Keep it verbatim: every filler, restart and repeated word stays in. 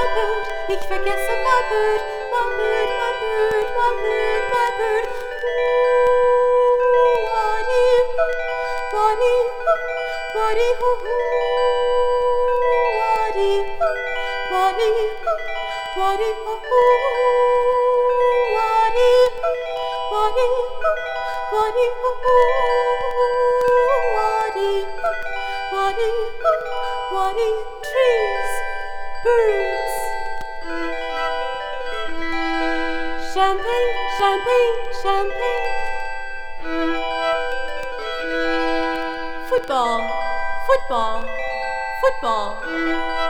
my bird, ich vergesse my bird, my bird, my bird, my bird, my bird. Ooh, waddy, waddy, waddy, hoo, waddy, waddy, waddy, hoo, waddy, waddy, waddy, hoo, waddy, waddy, waddy, trees, birds. Champagne, champagne, champagne. Football, football, football.